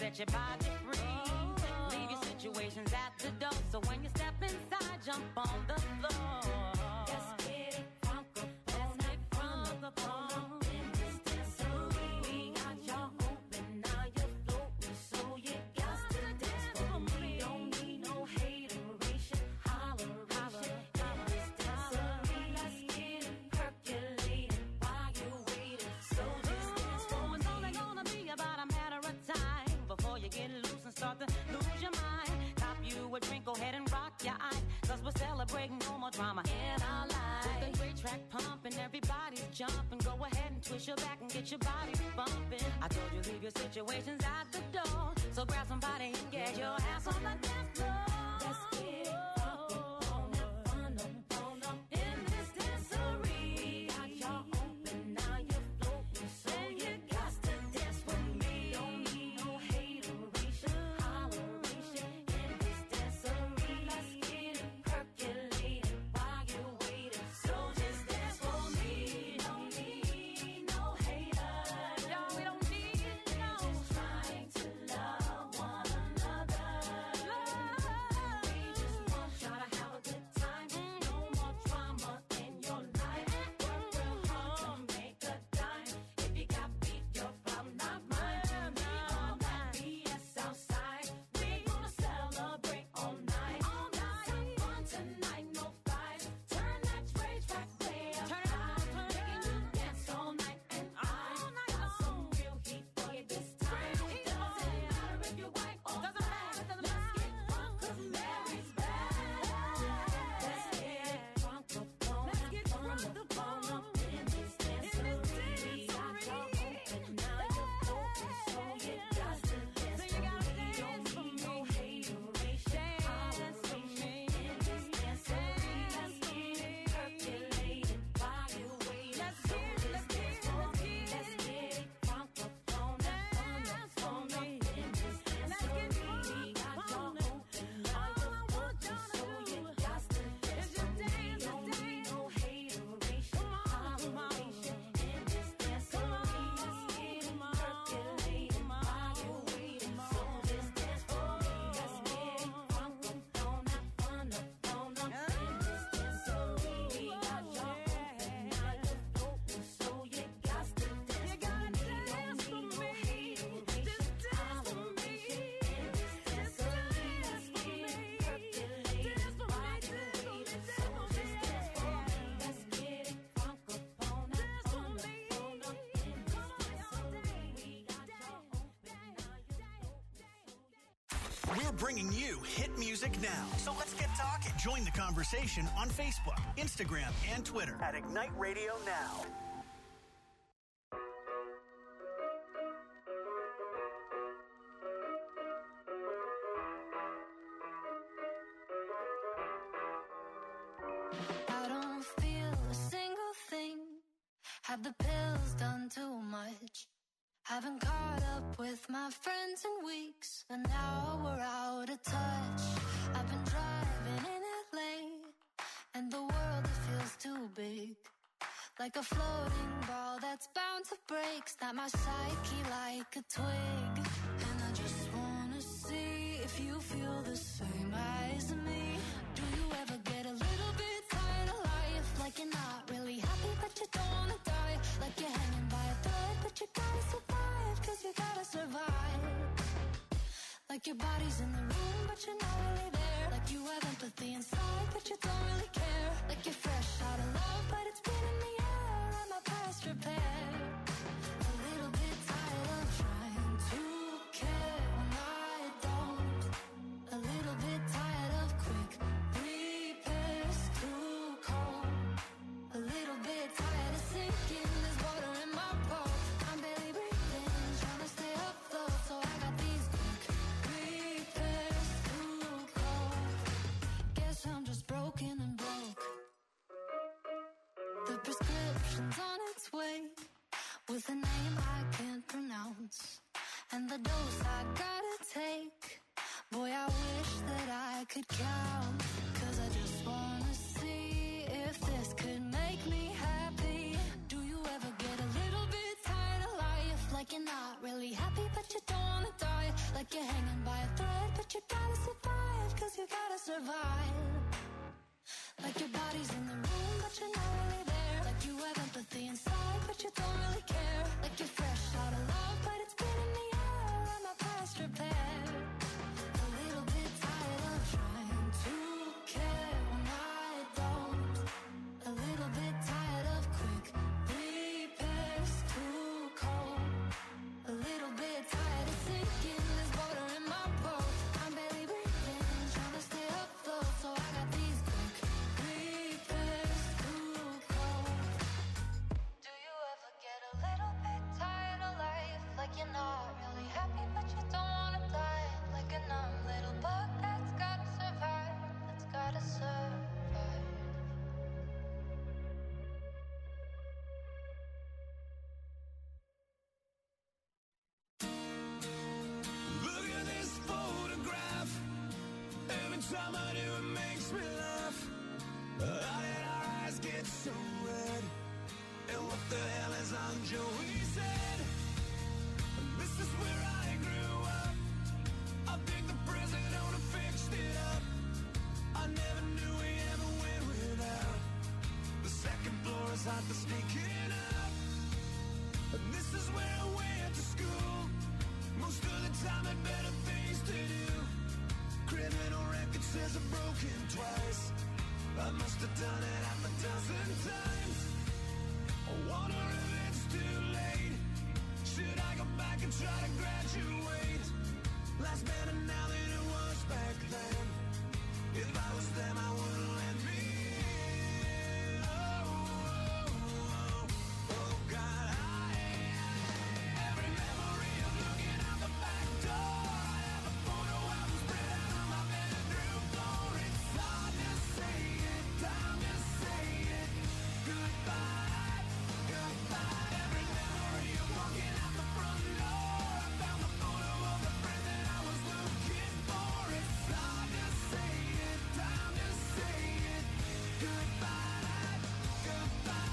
set your body free. Leave your situations at the door, so when you step inside, jump on the floor. Let's get it funky, let's get funky in this dancery. We got y'all open, now you're floating, so you got to dance for me. Don't need no hateration, holleration in this dancery. Let's get it percolating while you're waiting, so just dance for me. It's only gonna be about a matter of time before you get loose and start to lose your mind. Cop you a drink, go ahead and rock your eyes, cause we're celebrating no more drama in our lives. With a great track pumping, everybody's jumping. Go ahead and twist your back and get your body bumping. I told you leave your situations at the door, so grab somebody and get your ass on the dance floor. Let's get it fun up in this dancery. Got y'all open, now you're floating, so you got to dance with me. Don't need no hateration, holleration in this dancery. Let's get it percolating while you're waiting, so just dance for me. Don't need no haters, yo, we don't need no. Just trying to love one another. We just want y'all to have a good time. No more drama in your life. Work real hard to make a dime. If you got beat, your problem, not mine. We on that BS outside. We gonna celebrate all night. Let's have fun tonight, no fights. Turn that rage back way up high. Making you dance all night, and I got some real heat for you this time. Doesn't matter if you're white or black. Let's get drunk 'cause Mary's back. Let's get drunk up on up in this dancery. Got y'all open, now you're floating, so you got to dance for me. Don't need no hateration, holleration in this dancery. Let's get it percolating while you're waiting, so just dance for me. Let's get it drunk up on up in this dancery. Got y'all open, now you're floating, so you got to dance for me. Don't need no hateration, holleration in this dancery. Let's get it percolating while you're waiting, so just dance for me. Let's get it drunk up on up in this dancery. Got y'all open, now you're floating, so you got to dance for me. Don't need no hateration, holleration in this dancery. Let's get it percolating while you're waiting, so just dance for me. Let's get it drunk up on up in this dancery. Got y'all open, now you're floating. We're bringing you hit music now. So let's get talking. Join the conversation on Facebook, Instagram, and Twitter at Ignite Radio Now. I don't feel a single thing. Have the pills done too much? Haven't caught up with my friends in weeks, and now we're out of touch. I've been driving in LA, and the world, it feels too big. Like a floating ball that's bound to break. Snap my psyche like a twig. And I just wanna see if you feel the same as me. Do you ever get a little bit tired of life? Like you're not really happy, but you don't wanna die. Like you're hanging by a thread, but you gotta survive, 'cause you gotta survive. Like your body's in the room, but you're not really there. Like you have empathy inside, but you don't really care. Like you're fresh out of love, but it's been in the air, and my past repair. A little bit tired of trying to care when I don't. A little bit tired of quick repairs, too cold. A little bit tired of sinking, there's water in my boat. I'm barely breathing, trying to stay afloat, so I got these quick repairs, too cold. Guess I'm just broken and broke. The prescription's on its way, with a name I can't pronounce, and the dose I gotta take. Boy, I wish that I could count, 'cause I just wanna see if this could make me happy. Do you ever get a little bit tired of life? Like you're not really happy, but you don't wanna die. Like have broken twice. I must have done it half a dozen times. I wonder if it's too late. Should I go back and try to graduate? Life's better now than it was back then. If I was them, I wouldn't let me in. Oh, oh, oh, oh God, every memory of looking out the back door. I have a photo album spread out on my bedroom floor. It's hard to say it, time to say it. Goodbye, goodbye. Every memory of walking out the front door. I found the photo of the friend that I was looking for. It's hard to say it, time to say it. Goodbye, goodbye.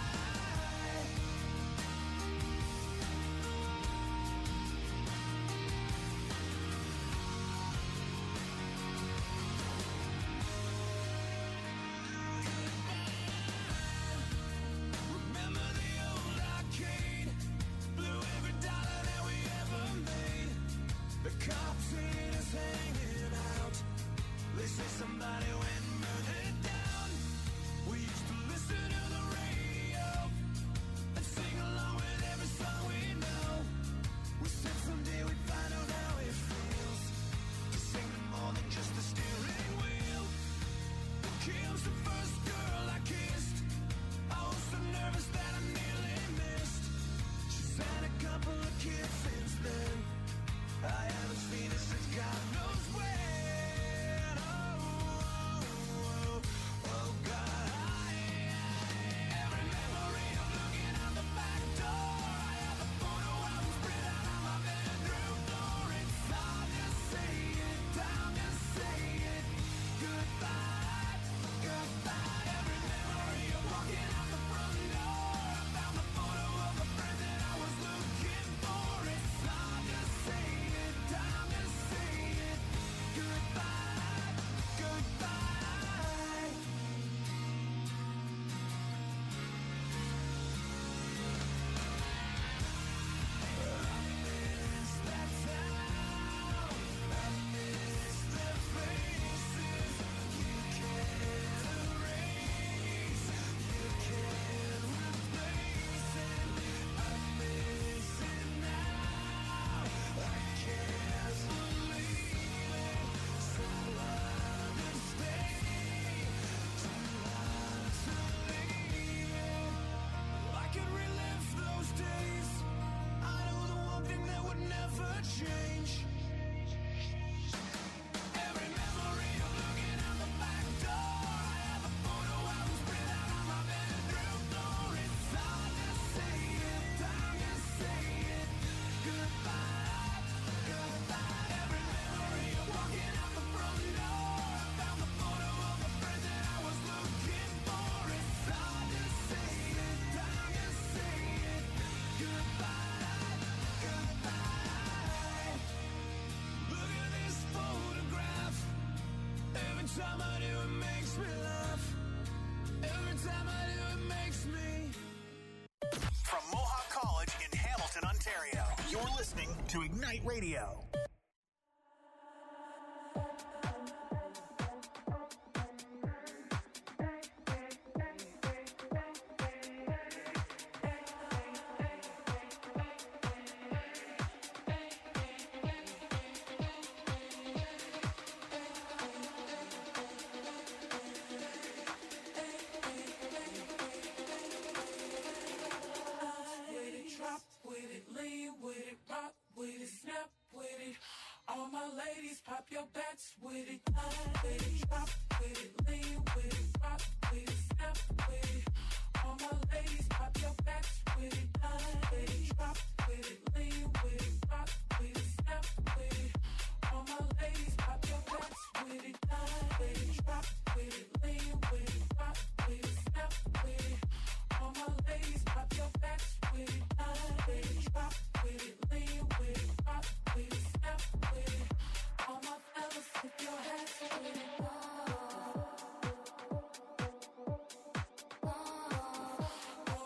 Remember the old arcade? Blew every dollar that we ever made. The cops seen us hanging out. They say somebody went and burned it down. We used to listen to the radio and sing along with every song we know. We said someday we'd find out how it feels to sing to more than just the steering wheel. Kim's the first girl I kissed. I was so nervous that I nearly missed. She's had a couple of kids since then. I haven't seen her since God knows when. Oh, oh, oh, oh God. Every memory of looking out the back door. I have a photo album spread out on my bedroom floor. It's hard to say it, time to say it. Goodbye, goodbye. Every memory of walking out the front door. I found the photo of a friend that I was looking for. It's hard to say it, time to say it. Goodbye, goodbye. I miss that town. I miss their faces. You can't erase. You can't replace it. I miss it now. I can't believe it. So hard to stay. Too hard to leave it. I could relive those days. I know the one thing that would never change. Every memory of looking out the back door. I have a photo album spread out on my bedroom floor. It's hard to say it, time to say it. Goodbye, goodbye. Every memory of walking out the front door. I found the photo of a friend that I was looking for. It's hard to say it, time to say it. Goodbye, goodbye. Look at this photograph. Every time I do it makes me laugh. Every time I do it makes me. From Mohawk College in Hamilton, Ontario, you're listening to Ignite Radio. With it, drop with it, lean with it, rock with it, snap with it. All my ladies, pop your backs with it. With it, drop with it, lean with it, rock with it, snap with it. All my ladies, pop your backs with it. With it, drop with it, lean with it, rock with it, snap with it. All my ladies, pop your backs with it. With it, drop with it, lean with it, rock with it, snap with it. All my ladies, pop your backs with it. With it, drop with it, lean with it, rock with it, snap with it. All my fellas, tip your hats with it. All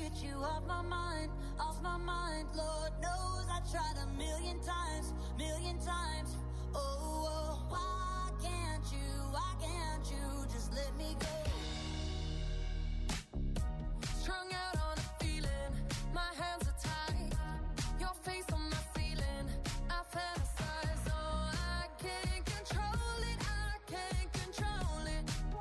get you off my mind, off my mind. Lord knows I tried a million times, million times. Oh, why can't you just let me go? Strung out on a feeling, my hands are tied. Your face on my ceiling, I fantasize. Oh, I can't control it, I can't control it.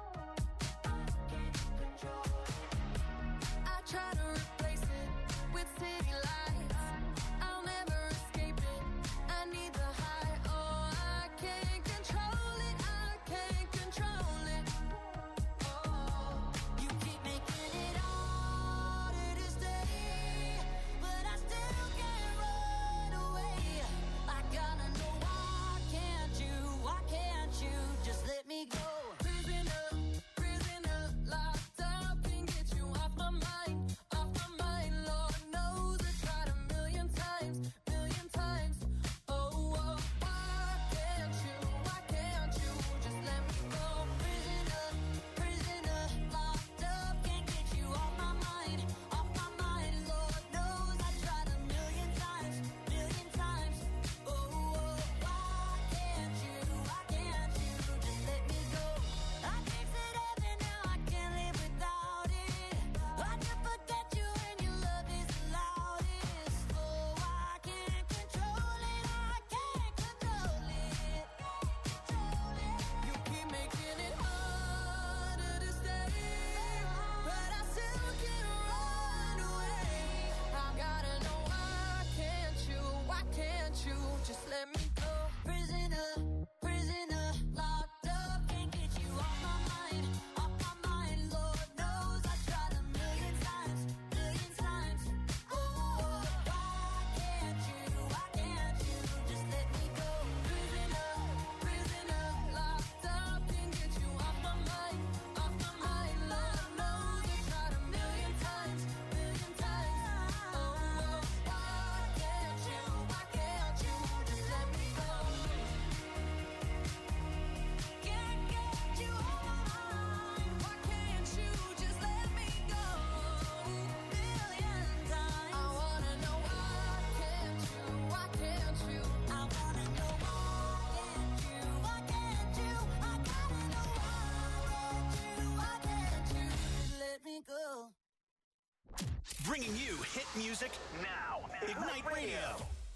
I try to replace it with city lights. I'll never escape it, I need the high. Oh, I can't control it, I can't control it. Oh, you keep making it harder to stay, but I still can't run away. I gotta know why can't you just let me go? Prisoner, prisoner, locked up, can't get you off my mind, off my mind. Lord knows I tried a million times, million times. Oh, why can't you just let me go? Prisoner, prisoner, locked up, can't get you off my mind, off my mind. Lord knows I tried a million times, million times. Oh, why can't you just let me go? I tasted heaven, now I can't live without it. I can forget you and your love is the loudest. Oh, I can't control it, I can't control it. You keep making it harder to stay, but I still can't run away. I gotta know why can't you just let me go? Prisoner, prisoner, locked up, can't get you off my mind, off my mind. Lord knows I tried a million times, million times. Oh, why can't you just let me go? Prisoner, prisoner, locked up, can't get you off my mind, off my mind. Lord knows I tried a million times, million times. Oh, why can't you just let me go? Can't get you off my mind. Why can't you just let me go? Million times. I wanna know why can't you? I wanna know why can't you? I gotta know why can't you just let me go? Bringing you hit music now. Ignite Radio.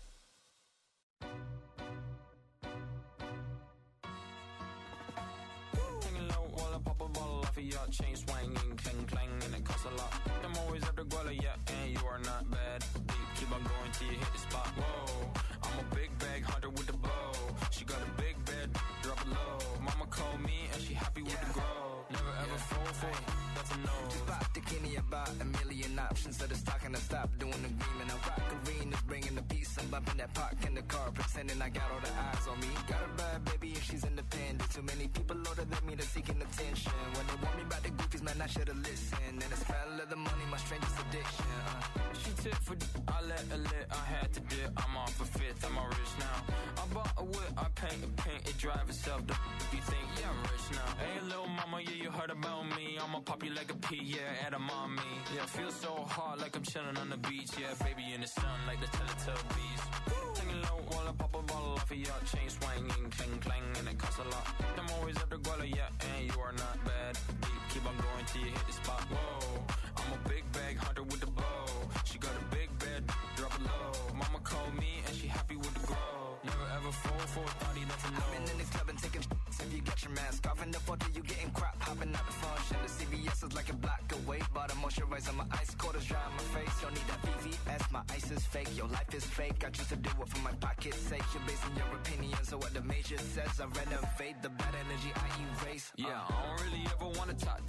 Hanging low while I pop a bottle off of your chain swinging, clang clang, and it costs a lot. I'm always at the guala, yeah, and you are not bad. Deep, keep on going till you hit the spot. Whoa, I'm a big bag hunter with the bow. She got a big bed, drop it low. Mama called me and she happy with the grow. Never ever fall for it, that's a no. Just pop the Kenny about a million options. So the stock and I stop doing the green. And I rock arenas, bringing the peace. I'm bumping that park in the car, pretending I got all the eyes on me. Got a bad baby and she's independent. Too many people older than me that's seeking attention. When they want me about the goofies, man, I should've listened. And the smell of the money, my strangest addiction. She tip for I let her lit, I had to dip. I'm off a fifth, I'm all rich now. I bought a whip, I paint it drive itself. If you think, yeah, I'm rich now. Hey, little mama, yeah, you heard about me. I'ma pop you like a pea, yeah, at a mommy. Yeah, feel so hot like I'm chilling on the beach. Yeah, baby in the sun like the Teletubbies. Hanging low while I pop a bottle off of your chain swinging, clang clang, and it costs a lot. I'm always at the guala, yeah, and you are not bad. Deep, keep on going till you hit the spot. Whoa, I'm a big bag hunter with the bow. She got a big bed, drop it low. Mama called me and she happy with the grow. Never ever fall for a thotty, that's a no. I've been in the club and taking shots. If you got your mask off in the photo, you getting crap. Hopping out the function. The CVS is like a block away. Bought a moisturizer, my ice quarters dry on my face. Don't need that VVS, my ice is fake. Your life is fake. I choose to do it for my pocket's sake. You're basing your opinions on what the major says. I renovate the bad energy I erase. Yeah, I don't really ever wanna top.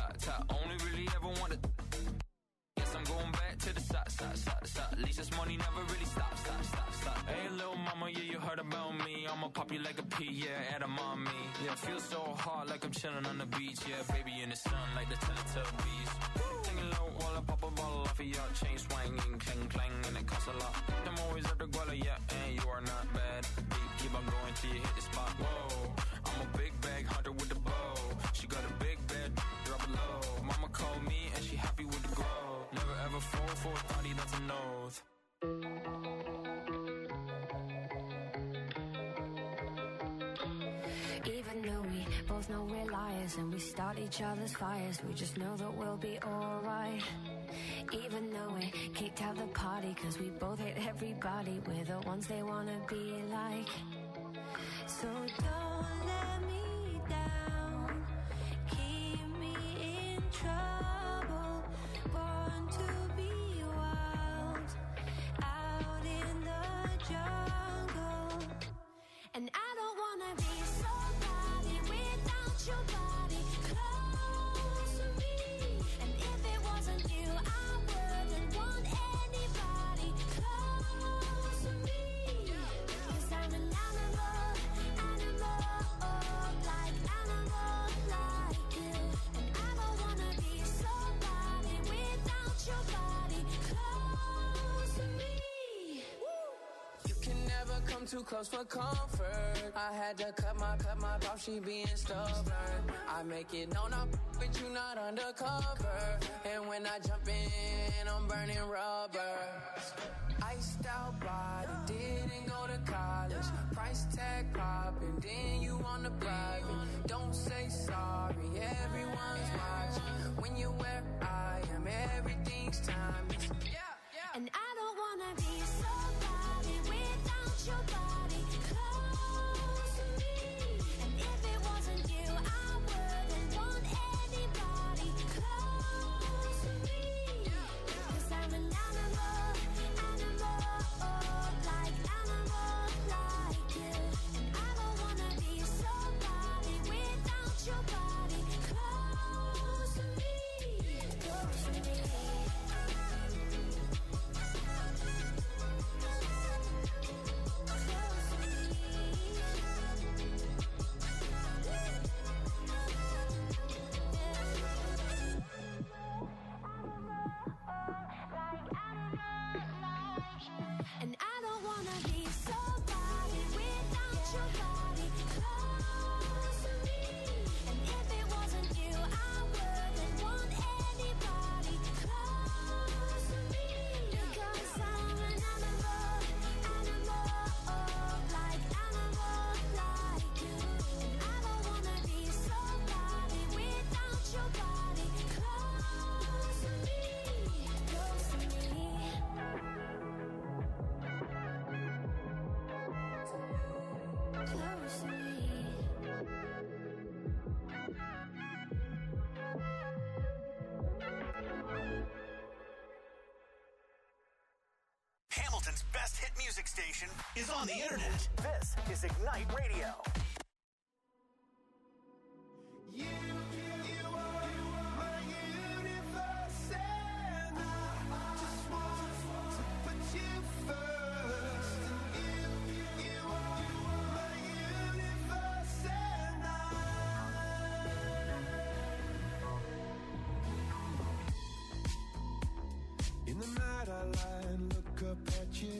Only really ever wanna. Guess I'm going back to the side. At least this money never really stops. Hey, little mama, yeah, you heard about me. I'ma pop you like a pea, yeah, at a mommy. Yeah, feel so hot like I'm chilling on the beach. Yeah, baby in the sun like the Teletubbies. Hanging low while I pop a bottle off of your chain swinging, clang clang, and it costs a lot. I'm always at the guala, yeah, and you are not bad. Deep, keep on going till you hit the spot. Whoa, I'm a big bag hunter with the bow. She got a big bed, drop it low. Mama called me and she happy with the grow. Never ever fall both know we're liars and we start each other's fires. We just know that we'll be alright. Even though we kicked out the party, cause we both hate everybody. We're the ones they wanna be like. So don't let me down, keep me in trouble. Born to be wild, out in the jungle. And I don't wanna be somebody without your body close to me. And if it wasn't you, I wouldn't want anybody close to me. Cause I'm an animal, like animal like you. And I don't wanna be somebody without your body close to me. You can never come too close for comfort. I had to cut my off, she being stubborn. I make it known I'm with you, not undercover. And when I jump in, I'm burning rubber. Iced out body, didn't go to college. Price tag popping, then you on the private. Don't say sorry, everyone's watching. When you're where I am, everything's timeless. And I don't wanna be somebody without your body close to me. And if it wasn't you, I wouldn't want anybody close to me. Cause I'm an animal, like animal like you. And I don't wanna be somebody without your body close to me. Close to me. And I don't wanna be somebody without your body close to me. And if it wasn't you, I wouldn't want anybody close to me. Because I'm an animal, like animal like you. And I don't wanna be somebody without your body close to me. Close to me. Close to me. Hamilton's best hit music station is on the internet. This is Ignite Radio. You are my universe, and I just want to put you first. You are my universe, and in the night I lie and look up at you.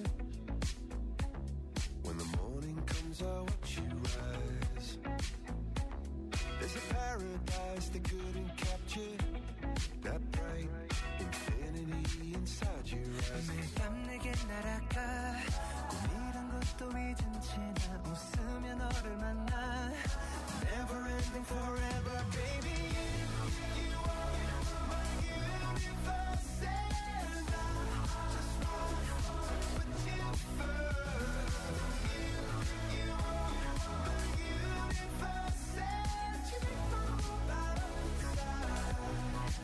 When the morning comes, I watch you rise. There's a paradise they couldn't capture, that bright infinity inside your eyes. 매일 밤 내게 날아가 꿈이란 것도 잊은 채 나 웃으며 너를 만나. Never ending forever, baby. You are my universe, and I just want to put you first. You are my universe, and you make my whole light up inside.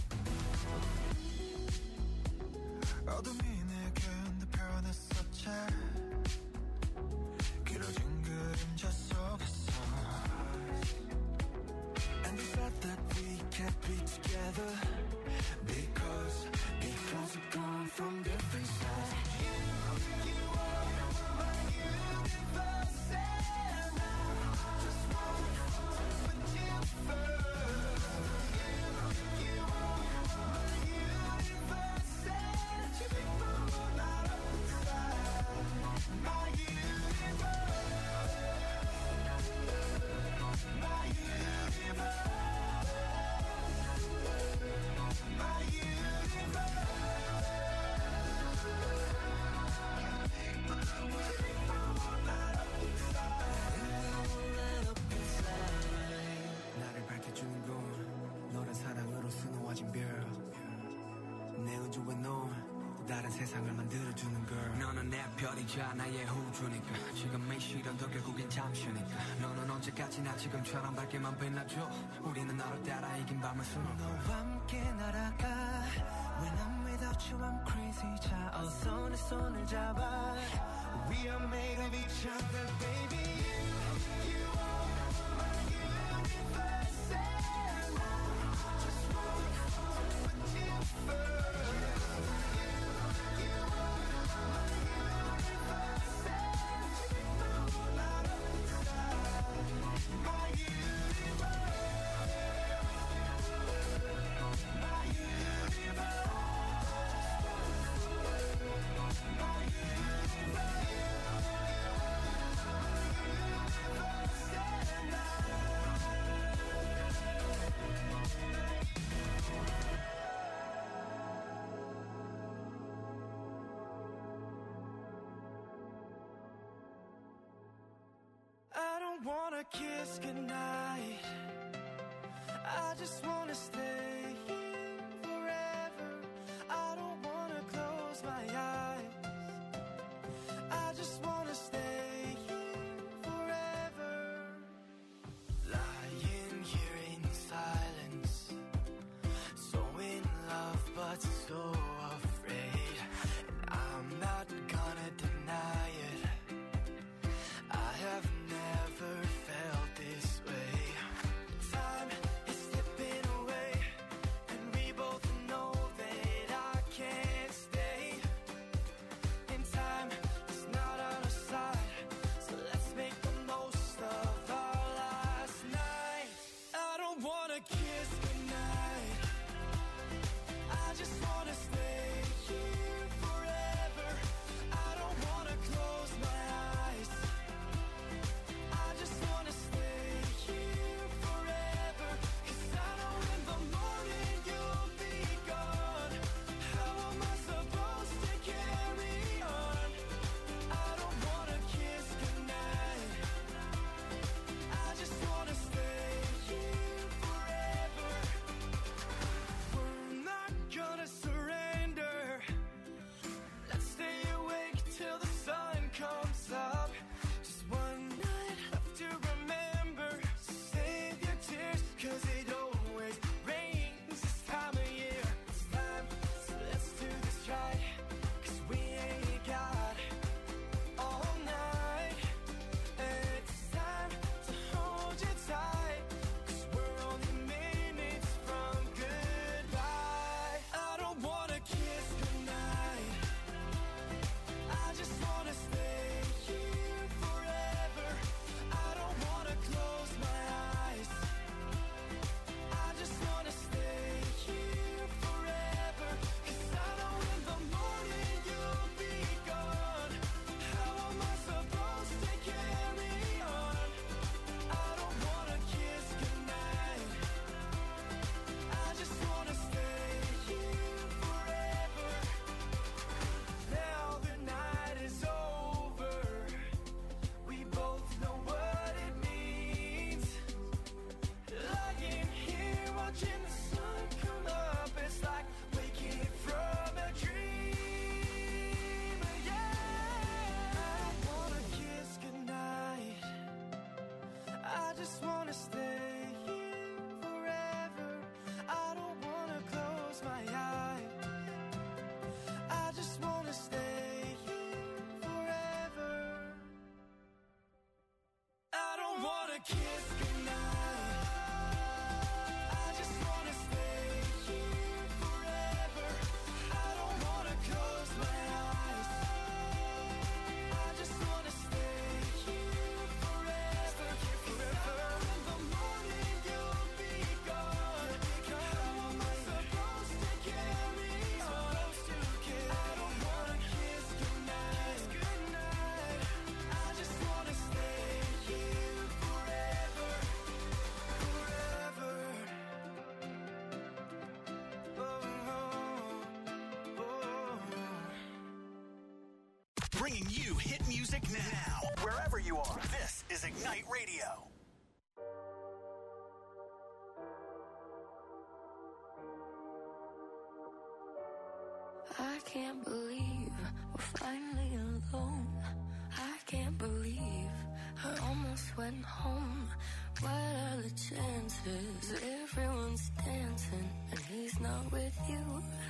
어둠이 내겐 더 변했었지. 길어진 그림자 속에서. And you said that we can't be together because peoples have gone from different sides. You are my universe, and I just want to put you first. You are my universe, and you make my whole light up inside. My universe. My universe. 가진 별 내 우주에 넌 다른 세상을 만들어주는 girl 너는 내 별이자 나의 우주니까 지금 이 시련도 결국엔 잠시니까 너는 언제까지나 지금처럼 밝게만 빛나줘 우리는 너를 따라 이긴 밤을 수놓고 너와 함께 날아가 When I'm without you I'm crazy 자 어서 내 손을 잡아 We are made of each other baby You are my universe and I just want to put you first I don't wanna kiss goodnight I just wanna stay here forever I don't wanna close my eyes I just wanna stay here forever Lying here in silence So in love but so afraid And I'm not gonna deny it I have never felt this way. Time is slipping away, and we both know that I can't stay. And time is not on our side, so let's make the most of our last night. I don't wanna kiss goodnight. I just wanna stay here forever. I don't wanna close my eyes. I just wanna stay here forever 'cause I know in the morning you'll be gone. How am I supposed to carry on? I don't wanna kiss goodnight. I just wanna stay here forever. We're not gonna surrender. Let's stay awake till the sun comes up. Just one night left to remember. Save your tears, 'cause it always rains this time of year. It's time, so let's do this right, 'cause we ain't got all night. And it's time to hold you tight, 'cause we're only minutes from goodbye. I don't wanna kiss goodnight. I just wanna stay here forever. I don't wanna close my eyes. I just wanna stay here forever. 'Cause I know in the morning you'll be gone. How am I supposed to carry on? I don't wanna kiss goodnight. I just wanna stay here forever. Now the night is over. We both know what it means. Lying here watching the sun come up. It's like waking from a dream. Yeah. I don't wanna kiss goodnight. I just wanna stay here forever. I don't wanna close my eyes. I just wanna stay here forever. I don't wanna kiss goodnight. I just wanna stay here forever. I don't wanna close my eyes. I just wanna stay here forever. Forever. In the morning you'll be gone. How am I supposed to carry on? I don't wanna kiss goodnight. I just wanna stay here forever. Forever. Oh, oh, oh. Bringing you hit music now, wherever you are. This is Ignite Radio. I can't believe we're finally alone. I can't believe I almost went home. What are the chances? Everyone's dancing and he's not with you.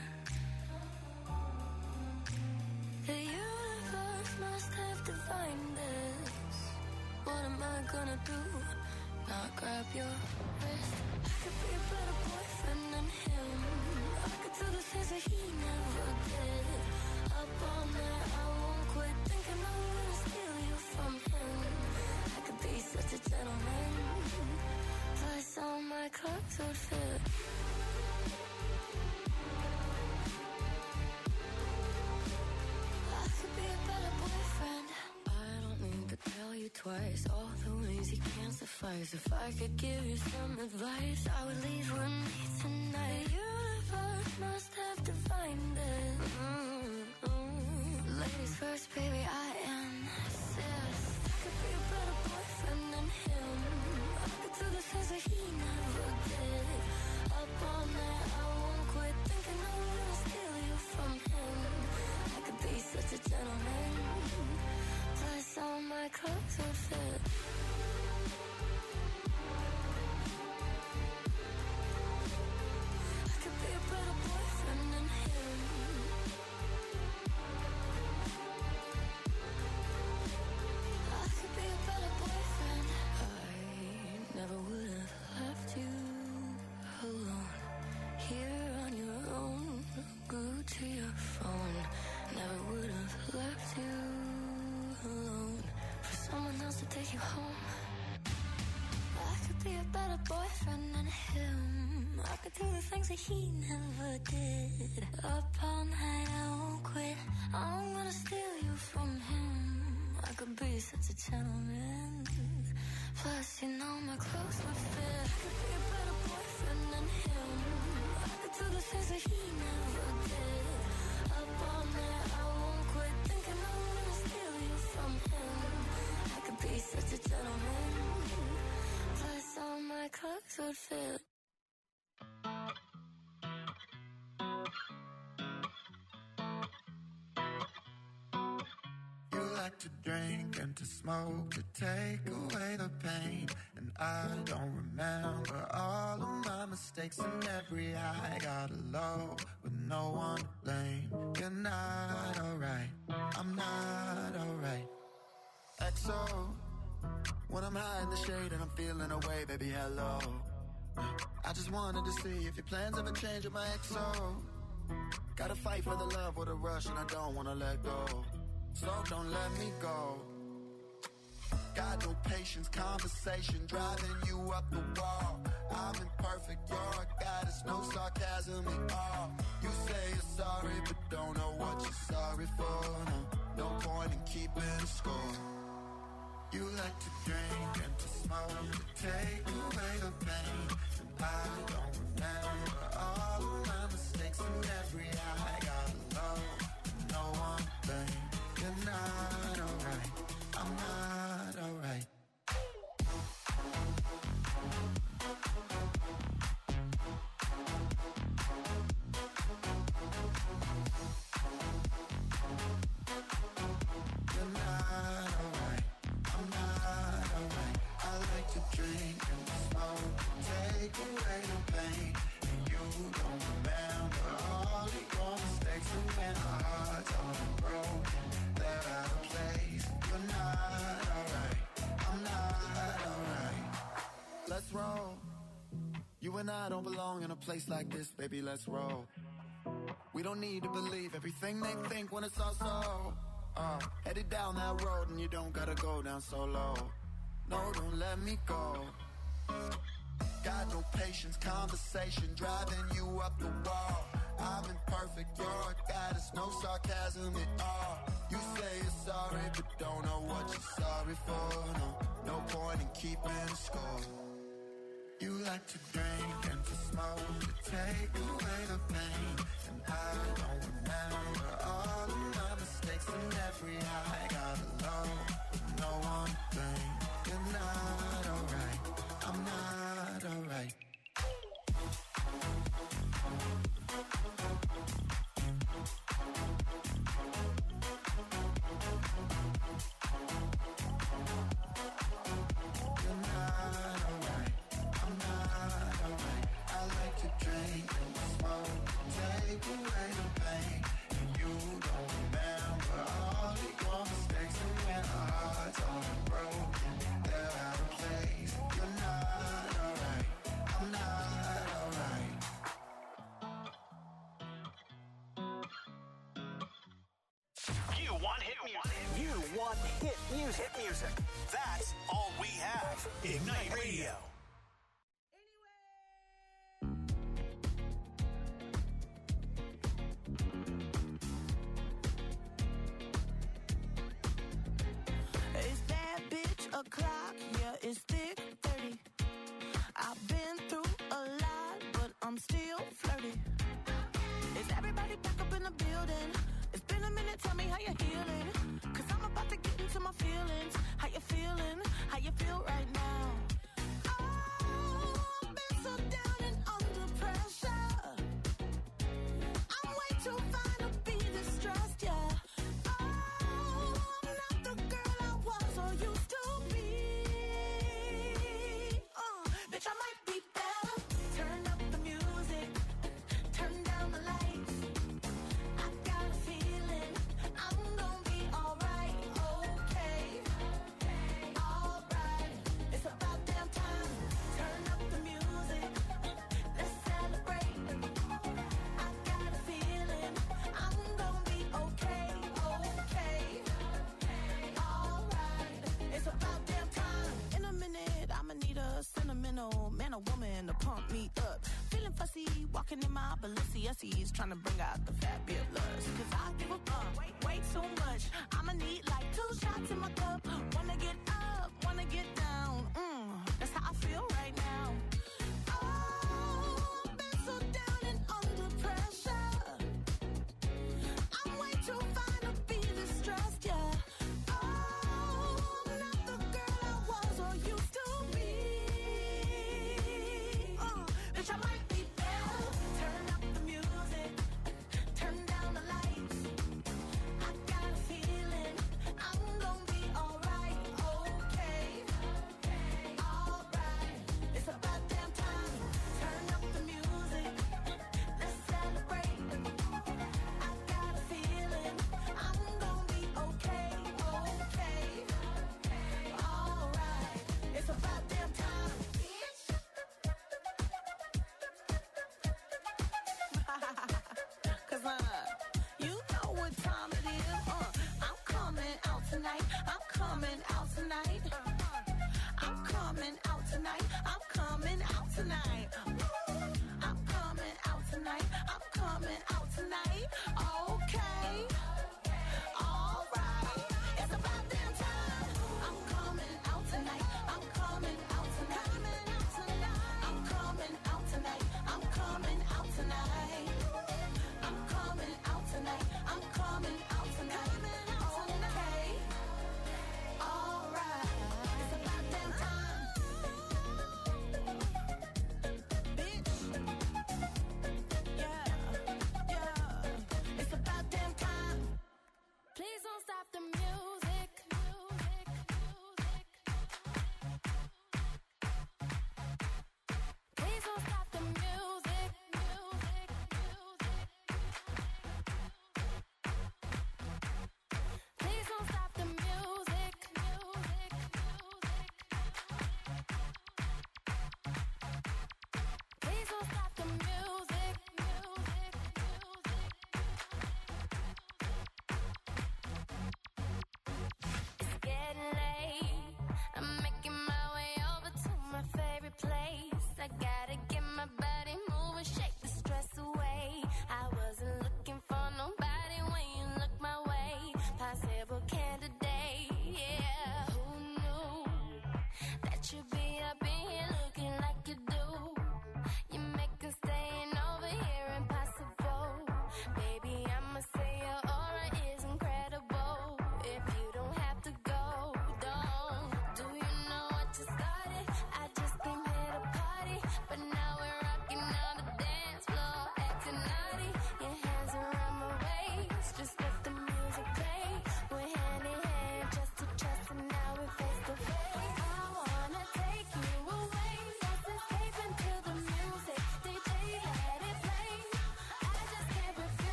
The universe must have divined this. What am I gonna do? Not grab your wrist. I could be a better boyfriend than him. I could do the things that he never did. Up all night, I won't quit thinking I'm gonna steal you from him. I could be such a gentleman. Plus all my clothes would fit. I could be a better boyfriend. I don't need to tell you twice all the ways you can't suffice. If I could give you some advice, I would leave with me tonight. The universe must have divined it. Ladies first, baby, I insist. I could be a better boyfriend than him. I could do the things that he never did. Up all night, I won't quit thinking I'm gonna steal you from him. I could be such a gentleman. Plus all my clothes would fit. I could be a better boyfriend than him. I could be a better boyfriend. I never would have left you alone. Here on your own, glued to your phone. Never would have left you alone for someone else to take you home. I could be a better boyfriend than him. I could do the things that he never did. Up all night, I won't quit. I'm gonna steal you from him. I could be such a gentleman. Plus, you know my clothes would fit. I could be a better boyfriend than him. I could do the things that he never did. Up all night, I won't quit thinking I'm gonna steal you from him. I could be such a gentleman. Plus, all my clothes would fit. You like to drink and to smoke to take away the pain. And I don't remember all of my mistakes and every high. Got low with no one to blame. You're not alright, I'm not alright. XO, when I'm high in the shade and I'm feeling away, baby, hello. I just wanted to see if your plans ever change with my XO. Gotta fight for the love with a rush and I don't wanna let go. So don't let me go. Got no patience, conversation driving you up the wall. I'm imperfect, you're a goddess, no sarcasm at all. You say you're sorry, but don't know what you're sorry for. No point in keeping score. You like to drink and to smoke to take away the pain. And I don't remember all of my mistakes and every high. Got low, no one blame. You're not alright, I'm not alright. You're not alright, I'm not alright. I like to drink and smoke, take away the pain. And you don't remember all of your mistakes. And when our hearts are broken, they're out of place. You're not alright, I'm not alright. Let's roll. You and I don't belong in a place like this, baby, let's roll. We don't need to believe everything they think when it's all so. Headed down that road and you don't gotta go down so low. No, don't let me go. Got no patience, conversation driving you up the wall. I'm imperfect, you're a goddess, no sarcasm at all. You say you're sorry, but don't know what you're sorry for. No point in keeping score. You like to drink and to smoke to take away the pain. And I don't remember all of my mistakes and every high. Got low, no one blame. You're not alright, I'm not alright. want hit music. You want hit music. Hit music. That's all we have. Ignite Radio. It's that bitch o'clock, yeah, it's thick 30. I've been through a lot, but I'm still flirty. Is everybody back up in the building? It's been a minute, tell me how you're healing. Cause I'm about to get into my feelings. How you feeling? How you feel right now? Oh, I've been so down and under pressure. I'm way too fine to be distressed, yeah. Oh, I'm not the girl I was or used to be. Bitch, I might be better. Turn up the music. Turn down the lights. I got a feeling I'm gonna be alright, okay. Alright, it's about damn time. Turn up the music. Let's celebrate. I got a feeling I'm gonna be okay, okay. Alright, it's about damn time. In a minute, I'ma need a sentimental man or woman to pump me up. Feeling fussy, walking in my Balenciennes, trying to bring out the fabulous. Cause I give a fuck way too much. I'ma need like 2 shots in my cup. Wanna get up, wanna get down. That's how I feel right now. Oh, I've been so down and under pressure. I'm way too fine to be distressed, yeah. Oh, I'm not the girl I was or used to be. Bitch, I might be better. Turn up the music. Turn down the lights. I got a feeling I'm gonna be alright, okay. Alright, it's about damn time. Turn up the music. Let's celebrate. I got a feeling I'm gonna be okay, okay. Alright, it's about damn time. Cause you know what time it is. I'm coming out tonight. I'm coming out tonight. I'm coming out tonight. I'm coming out tonight. I'm coming out tonight. I'm coming out tonight. Okay. Alright. It's about damn time. I'm coming out tonight. I'm coming out tonight. I'm coming out tonight. I'm coming out tonight. I'm coming out tonight. I'm coming out tonight. Okay. Alright. It's about damn time.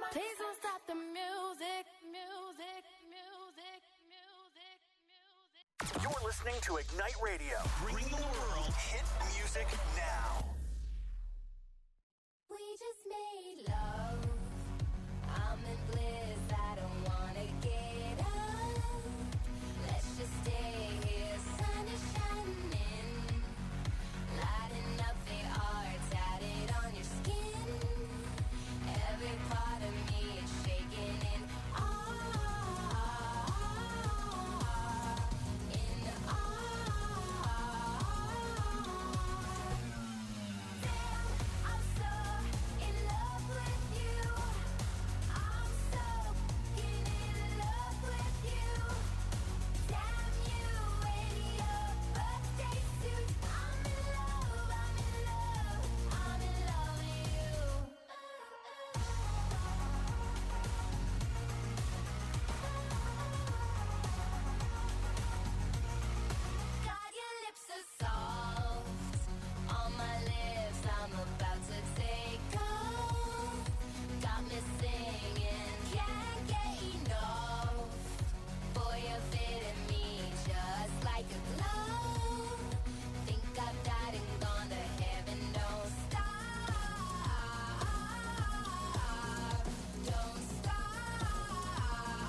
Please don't stop the music. You're listening to Ignite Radio. Bringing the world hit music now. We just made love. I'm in bliss. I don't wanna get up. Let's just stay here. Sun is shining, lighting up the art tatted on your skin. Every part of me is shaking in awe. In awe. Damn, I'm so in love with you. I'm so in love with you. Damn you in your birthday suit. I'm in love, I'm in love, I'm in love with you. God, your lips are soft on my lips. I'm about to take off. Got me singing, can't get enough. Boy, you're fitting me just like a glove. Think I've died and gone to heaven. Don't stop, don't stop.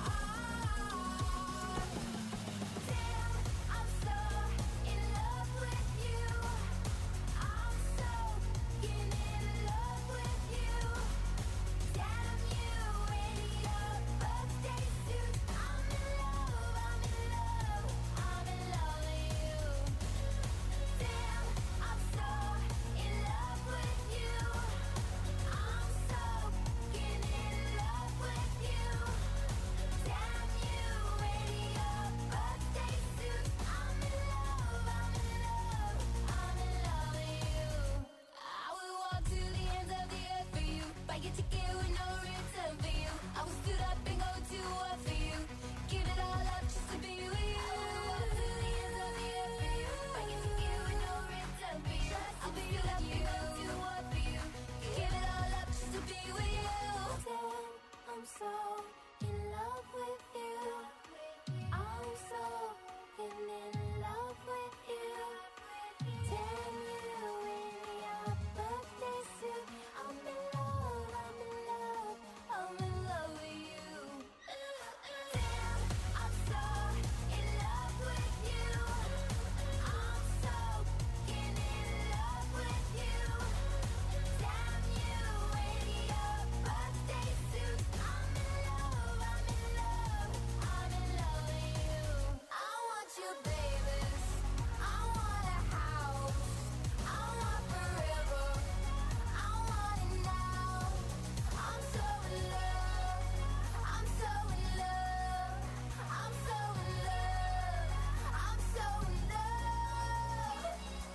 Damn, I'm so in love with you. I'm so in love with you. Damn you in your birthday suit. I'm in love, I'm in love, I'm in love with you. Damn, I'm so in love with you. I'm so in love with you. Damn you in your birthday suit. I'm in love, I'm in love, I'm in love with you. I would walk to the ends of the earth for you. Buy your ticket with no return for you. I would stood up and go to war for you. Give it all up just to be with you. I would walk to the ends of the earth for you. Buy your ticket with no return for you. I would stood up and go to war for you. Give it all up just to be with you. Damn, I'm so in love with you. I'm so in love with you. Damn you in your birthday suit. I'm in love, I'm in love, I'm in love with you. Damn, I'm so in love with you. I'm so in love with you. Damn you in your birthday suit. I'm in love, I'm in love, I'm in love with you. I want you, babies. I want a house. I want forever. I want it now. I'm so in love. I'm so in love. I'm so in love. I'm so in love.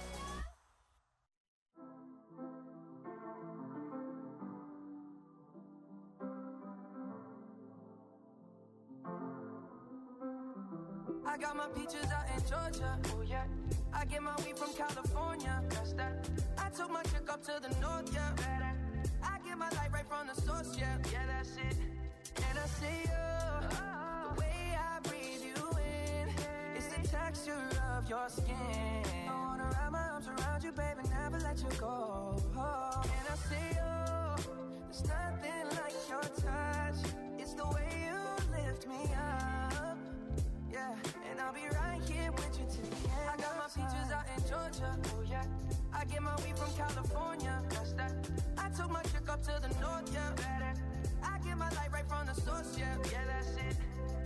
I got my peaches out in Georgia. Oh yeah. I get my weed from California. That's that. I took my chick up to the north, yeah. I get my light right from the source, yeah. Yeah, that's it. And I see the way I breathe you in. It's the texture of your skin. I wanna wrap my arms around you, baby, never let you go. And I see there's nothing like your touch. It's the way you lift me up. Yeah, and I'll be right here with you till the end. I got my peaches out in Georgia. Oh yeah. I get my weed from California. That's that. I took my chick up to the north, yeah. I get my light right from the source, yeah. Yeah, that's it.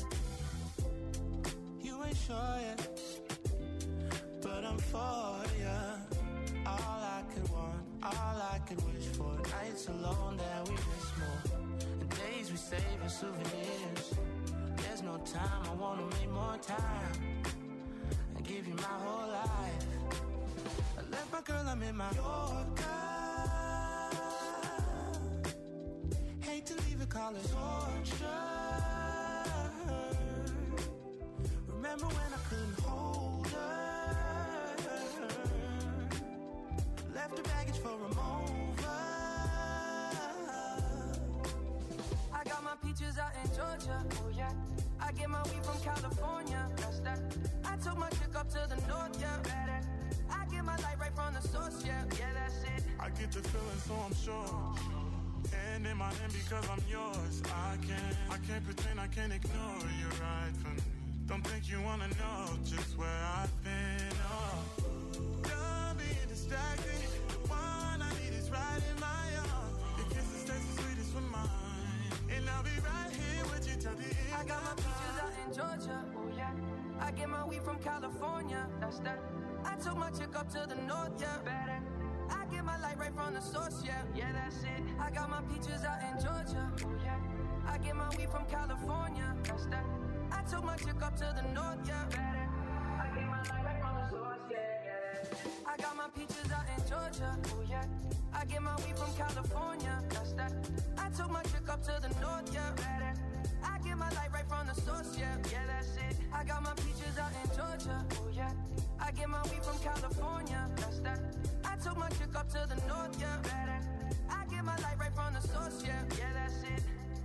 You ain't sure yet, but I'm for ya. All I could want, all I could wish for. Nights alone that we miss more, and days we save as souvenirs. There's no time, I wanna make more time and give you my whole life. I left my girl, I'm in my Yorker. Hate to leave it, call it torture. Remember when I couldn't hold her? Left her baggage for a mover. Georgia. Oh yeah. I get my weed from California. That's that. I took my chick up to the north, yeah. Better. I get my light right from the source, yeah. Yeah, that's it. I get the feeling, so I'm sure. And in my hand because I'm yours. I can't pretend, I can't ignore you right from me. Don't think you wanna know just where I've been. Oh, don't be distracted. The one I need is right in my arms. Your kisses taste the sweetest with mine, and I'll be right here with you till the end. I got my peaches out in Georgia. Oh yeah. I get my weed from California. That's that. I took my chick up to the north, yeah. Better. I get my light right from the source, yeah. Yeah, that's it. I got my peaches out in Georgia. Oh yeah. I get my weed from California. That's that. I took my chick up to the north, yeah. Better. I get my light right from the source, yeah. I got my peaches out in Georgia. Oh yeah. I get my weed from California. That's that. I took my chick up to the north, yeah. Better. I get my light right from the source, yeah. Yeah, that's it. I got my peaches out in Georgia. Oh yeah. I get my weed from California. That's that. I took my chick up to the north, yeah. Better. I get my light right from the source, yeah. Yeah, that's it.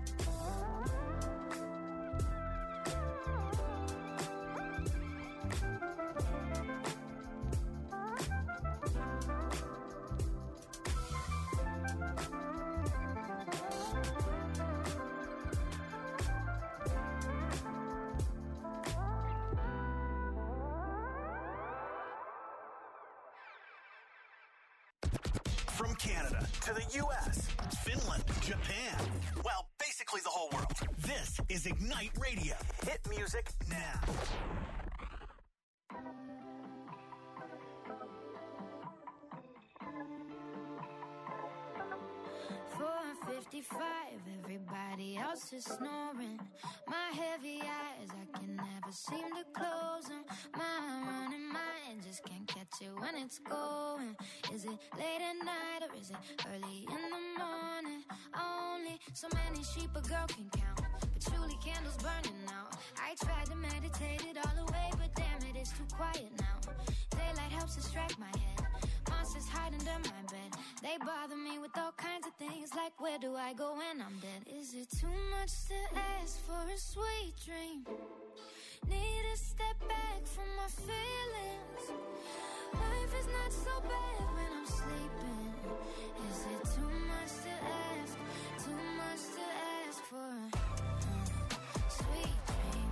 From Canada to the U.S., Finland, Japan, well, basically the whole world. This is Ignite Radio. Hit music now. 4:55, everybody else is snoring. My heavy eyes, I can never seem to close them. My running mind just can't catch it when it's going. Is it late at night or is it early in the morning? Only so many sheep a girl can count, patchouli candles burning out. I tried to meditate it all away, but damn it, it's too quiet now. Daylight helps distract my head. Monsters hide under my bed. They bother me with all kinds of things, like where do I go when I'm dead? Is it too much to ask for a sweet dream? Need to step back from my feelings. Life is not so bad when I'm sleeping. Is it too much to ask? Too much to ask for a sweet dream?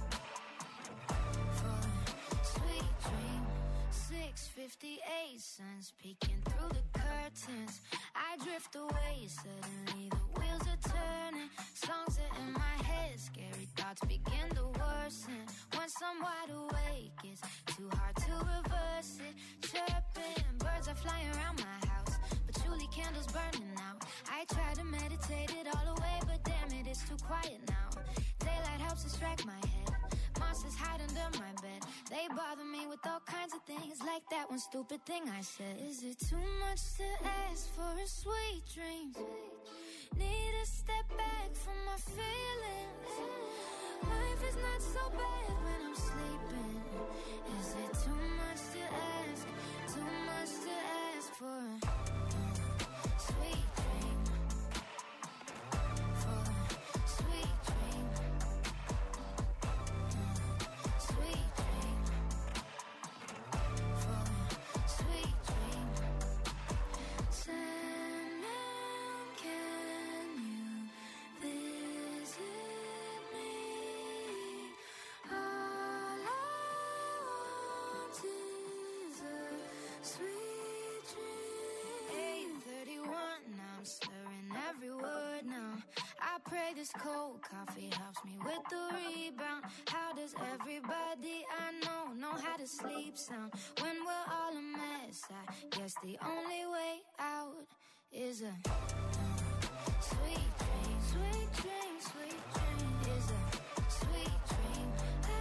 For a sweet dream. 6:58, sun's peeking through the curtains. I drift away, suddenly the wheels are turning. Songs are in my head, scary thoughts begin to worsen. Once I'm wide awake, it's too hard to reverse it. Chirping, birds are flying around my house, patchouli candles burning out. I try to meditate it all away, but damn it, it's too quiet now. Daylight helps distract my head. Monsters hide under my bed. They bother me with all kinds of things, like that one stupid thing I said. Is it too much to ask for a sweet dream? Need to step back from my feelings. Life is not so bad when I'm sleeping. Is it too much to ask? Too much to ask for a sweet dream? For a sweet dream. Sweet dream. For a sweet dream. Sandman, can you visit me? All I want is a sweet dream. 8:31, now I'm slurring every word now. I pray this cold coffee helps me with the rebound. How does everybody I know how to sleep sound? When we're all a mess, I guess the only way out is a sweet dream. Sweet dream, sweet dream is a sweet dream.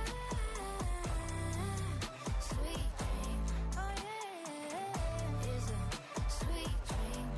Sweet dream, oh yeah, is a sweet dream.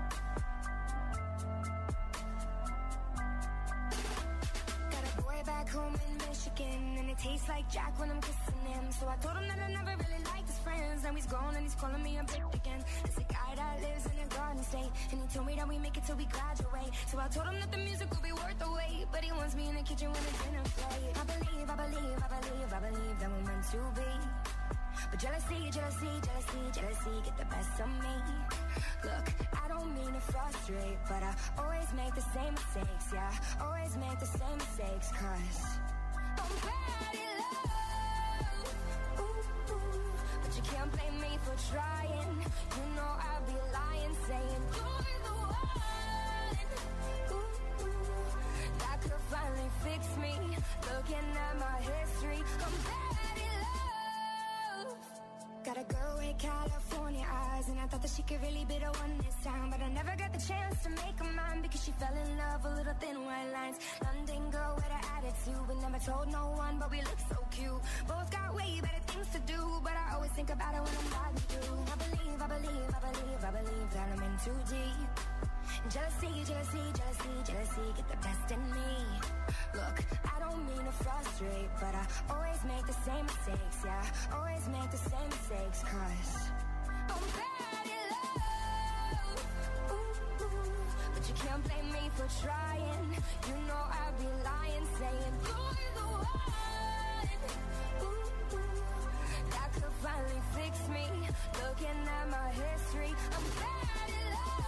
Got a boy back home in Michigan, and it tastes like Jack when I'm kissing him. So I told him that I never really liked his friends. Now he's grown and he's calling me a bitch again. It's a guy that lives in a garden state, and he told me that we make it till we graduate. So I told him that the music will be worth the wait, but he wants me in the kitchen when the dinner plate. I believe that we're meant to be. But jealousy, get the best of me. Look, I don't mean to frustrate, but I always make the same mistakes, yeah. Always make the same mistakes, cause I'm bad in love. Ooh, ooh. But you can't blame me for trying. You know I'd be lying, saying you're the one. Ooh, ooh. That could finally fix me. Looking at my history, I'm bad in love. Got a girl with California eyes, and I thought that she could really be the one this time. But I never got the chance to make her mine, because she fell in love with little thin white lines. London girl with an attitude, but never told no one, but we look so cute. Both got way better things to do, but I always think about it when I'm riding through. I believe that I'm in too deep. Jealousy, get the best in me. Look, I don't mean to frustrate, but I always make the same mistakes, yeah. Always make the same mistakes, cause I'm bad in love. Ooh, ooh. But you can't blame me for trying. You know I'd be lying, saying you're the one. Ooh, ooh. That could finally fix me. Looking at my history, I'm bad in love.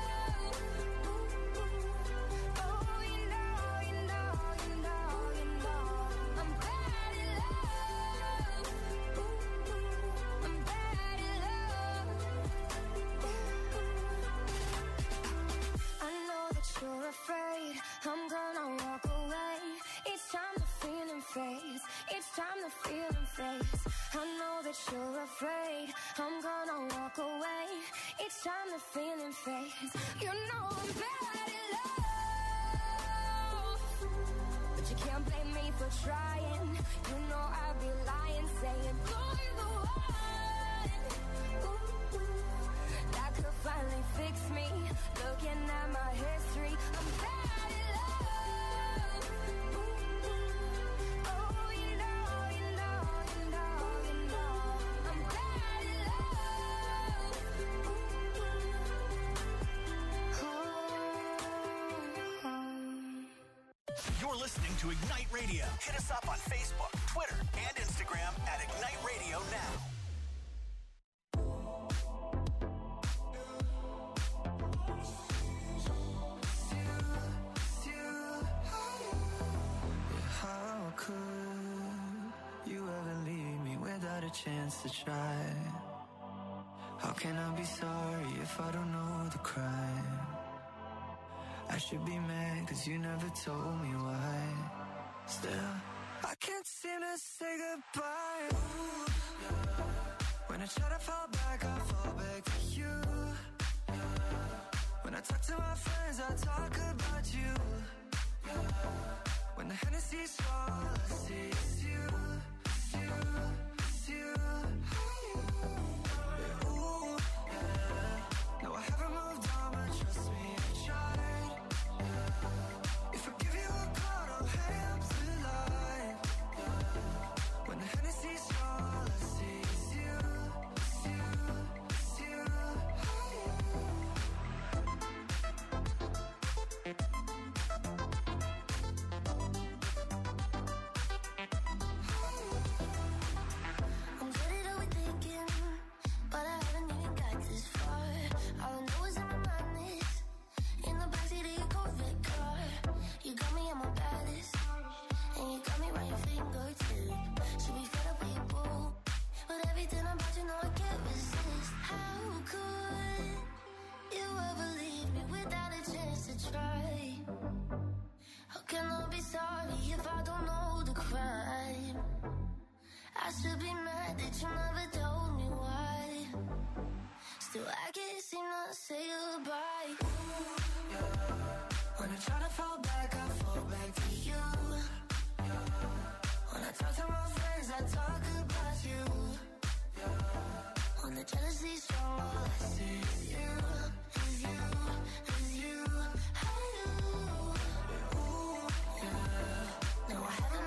You're afraid I'm gonna walk away. Each time the feeling fades, each time the feeling fades. I know that you're afraid I'm gonna walk away. Each time the feeling fades, you know I'm bad in love. But you can't blame me for trying. You know I'd be lying, saying you're the one. Ooh, ooh. That could finally fix me. Looking at my history, I'm bad in love. Ooh, ooh. Oh, you know, I'm bad in love. Ooh, You're listening to Ignite Radio. Hit us up on Facebook, Twitter, and Instagram at Ignite Radio Now. Chance to try. How can I be sorry if I don't know the crime? I should be mad cause you never told me why. Still, I can't seem to say goodbye. Ooh, yeah. When I try to fall back, I fall back to you. Yeah. When I talk to my friends, I talk about you. Yeah. When the Hennessy's strong, all I see is you. It's you. You, ooh, yeah. No, I haven't moved on, but trust me, I tried. Yeah. If I give you a call, I'll hang up the line. Yeah. When the Hennessy's strong, all I see is you, it's you, it's you. I should be mad that you never told me why. Still, I can't seem to say goodbye. Ooh, yeah. When I try to fall back, I fall back to you. Yeah. When I talk to my friends, I talk about you. Yeah. When the jealousy's strong, all I see is you. Is you, is you. Ooh, yeah. No, I haven't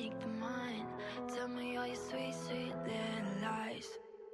make them mine. Tell me all your sweet, sweet little lies.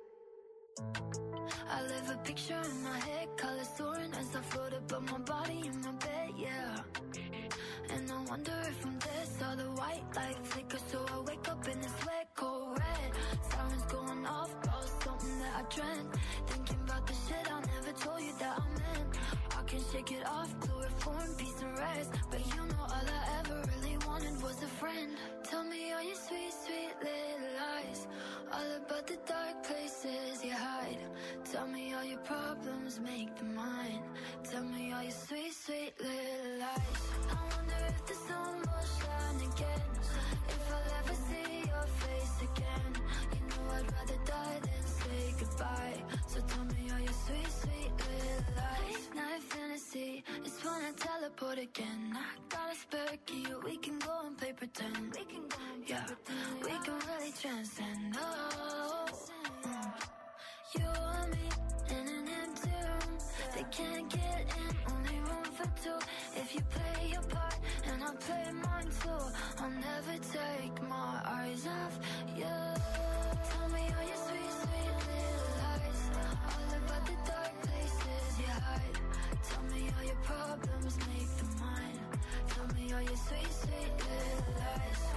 I live a picture in my head, colors soaring as I float above my body in my bed, yeah. And I wonder if I'm dead, saw the white light flicker, so I wake up in this wet, cold red. Sirens going off, about something that I dreamt. Thinking about the shit I never told you that I meant. I can shake it off, chloroform, peace and rest. But you know all I ever really wanted was a friend. Tell me all your sweet, sweet little lies, all about the dark places you hide. Tell me all your problems, make them mine. Tell me all your sweet, sweet little lies. I wonder if the sun will shine again, if I'll ever see your face again. You know I'd rather die than say goodbye. So tell me all your sweet, sweet little lies. Late night fantasy, it's when I teleport again. I got a spare key, we can go and play pretend. We can go and play pretend. We can really transcend. Oh, you and me in an empty room. They can't get in, only room for two. If you play your part and I play mine too, I'll never take my eyes off you. Tell me all your sweet, sweet little lies, all about the dark places you hide. Tell me all your problems, make them mine. Tell me all your sweet, sweet little lies.